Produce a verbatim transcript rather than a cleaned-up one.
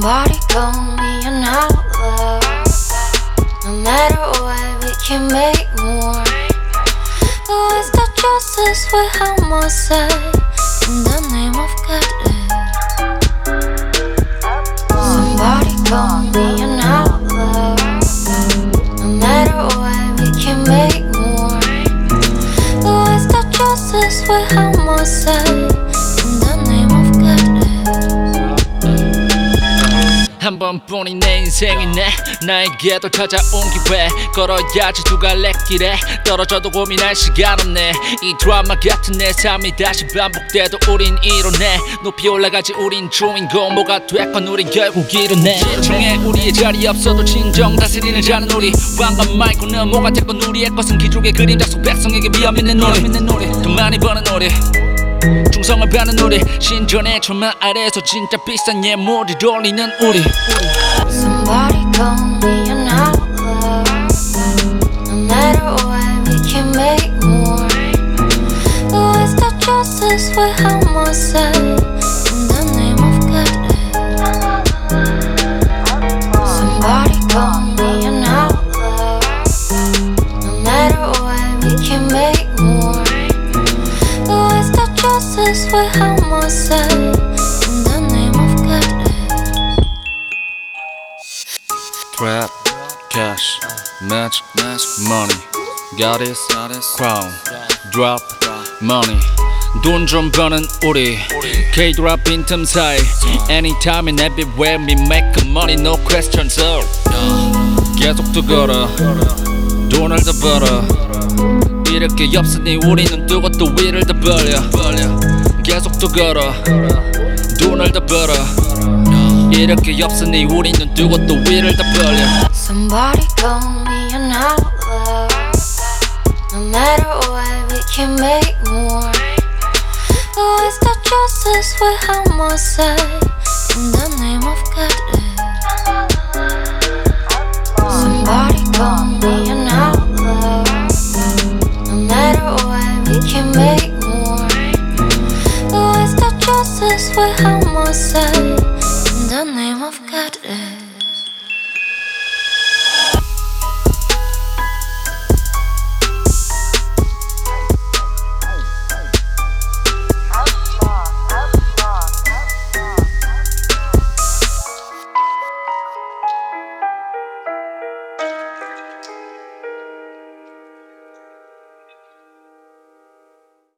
Somebody call me an outlaw. No matter what, we can make more. Who is the justice with homicide in the name of God? Somebody call me an outlaw. No matter what, we can make more. Who is the justice with homicide in the name of God? 한 번뿐인 내 인생이네. 나에게도 찾아온 기회. 걸어야지 두 갈래 길에. 떨어져도 고민할 시간 없네. 이 드라마 같은 내 삶이 다시 반복돼도 우린 이뤄내. 높이 올라가지 우린 주인공. 뭐가 됐건 우린 결국 이뤄내. 진정해 우리의 자리 없어도 진정 다스리는 자는 우리. 왕관 말고는 뭐가 됐건 우리의 것은 기죽의 그림자 속 백성에게 비어 믿는 노래. 돈 많이 버는 노래, 충성을 바는 우리. 신전의 천막 아래서 진짜 비싼 예물을 돌리는 우리. Somebody call me an outlaw. No matter what, we can make more. Who is the justice with homicide in the name of God? Somebody call me an outlaw. No matter what, we can make more. Who is the justice with homicide in the name of God? Trap, cash, magic, money, goddess, crown, drop, money. 돈 좀 버는 우리. K-drop 빈틈 사이. Anytime and everywhere we make money, no questions. So 계속 더 걸어, 돈을 더 벌어. 잃을 게 없으니 우리는 두고 또 위를 더 벌려. 계속 더 걸어, 돈을 더 벌어. 잃을 게 없으니 우리는 두고 또 위를 더 벌려. Somebody call me an outlaw. No matter what, we can make more. Who is the justice with homicide